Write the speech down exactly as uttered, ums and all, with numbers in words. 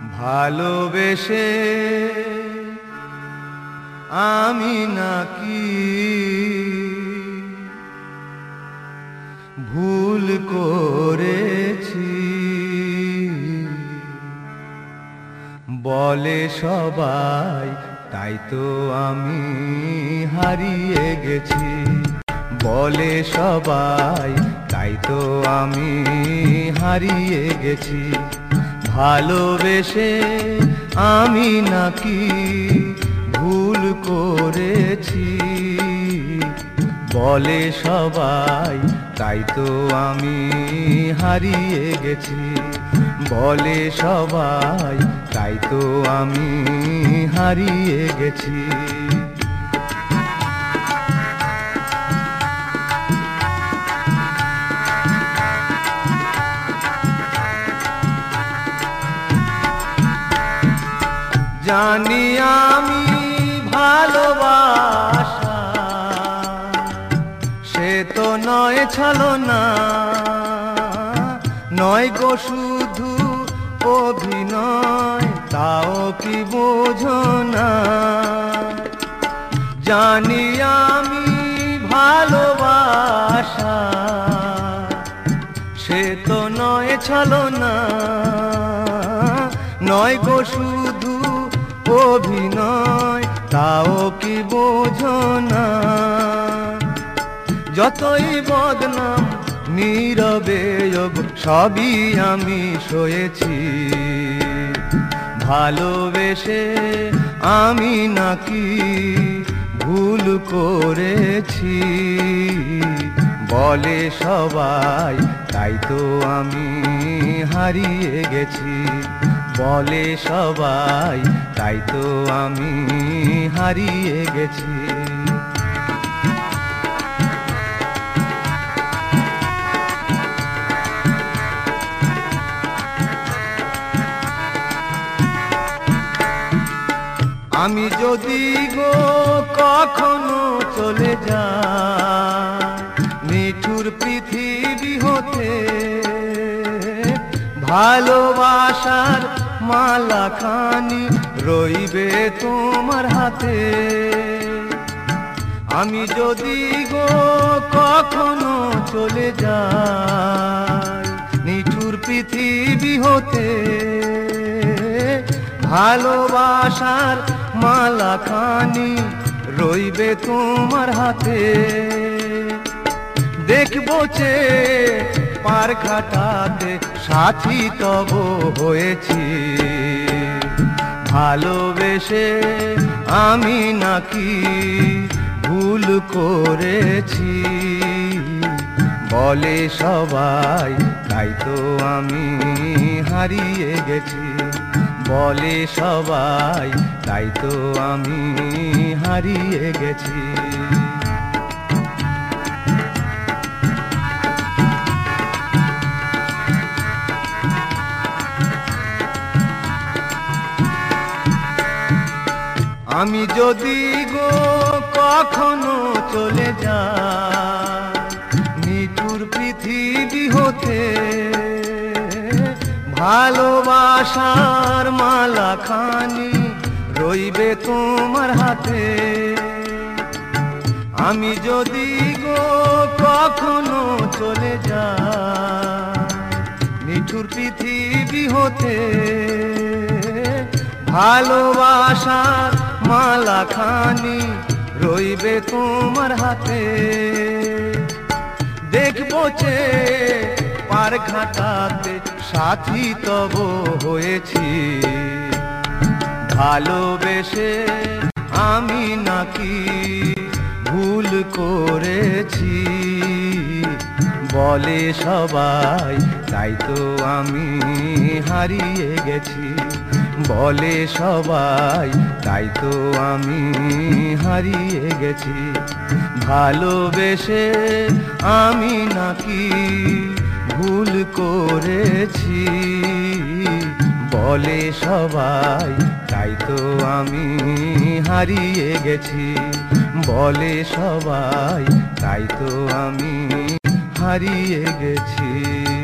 ভালোবেসে আমি নাকি ভুল করেছি, বলে সবাই, তাই তো আমি হারিয়ে গেছি। বলে সবাই, তাই তো আমি হারিয়ে গেছি। ভালোবেসে আমি নাকি ভুল করেছি, বলে সবাই, তাই তো আমি হারিয়ে গেছি। বলে সবাই, তাই তো আমি হারিয়ে গেছি। জানি আমি ভালোবাসা সে তো নয় ছলনা, নয় গো শুধু অভিনয়, তাও কি বোঝো না? জানি আমি ভালোবাসা সে তো নয় ছলনা, নয় গো শুধু অভিনয়, তাও কি বোঝো না? যতই বদনাম নীরবে সবই আমি সয়েছি। ভালোবেসে আমি নাকি ভুল করেছি, বলে সবাই, তাই তো আমি হারিয়ে গেছি। বলে সবাই, তাই তো আমি হারিয়ে গেছি। আমি যদি গো কখনো চলে যাই নিঠুর পৃথিবী হতে, ভালোবাসার মালাখানি রইবে তোমার হাতে। আমি যদি গো কখনো চলে যাই নিঠুর পৃথিবী হতে, ভালোবাসার মালাখানি রইবে তোমার হাতে। দেখবো চে পার খাটাতে সাথী তব হয়েছি। ভালোবেসে আমি নাকি ভুল করেছি, বলে সবাই, তাই তো আমি হারিয়ে গেছি। বলে সবাই, তাই তো আমি হারিয়ে গেছি। আমি যদি গো কখনো চলে যাই নিঠুর পৃথিবী হতে, ভালোবাসার মালাখানি রইবে তোমার হাতে। আমি যদি গো কখনো চলে যাই নিঠুর পৃথিবী হতে, ভালোবাসার মালাখানি রইবে তোমার হাতে। দেখবো চে পার ঘাটাতে সাথী তব হয়েছি। ভালোবেসে আমি নাকি ভুল করেছি, বলে সবাই, তাই তো আমি হারিয়ে গেছি। বলে সবাই, তাই তো আমি হারিয়ে গেছি। ভালোবেসে আমি নাকি ভুল করেছি, বলে সবাই, তাই তো আমি হারিয়ে গেছি। বলে সবাই, তাই তো আমি হারিয়ে গেছি।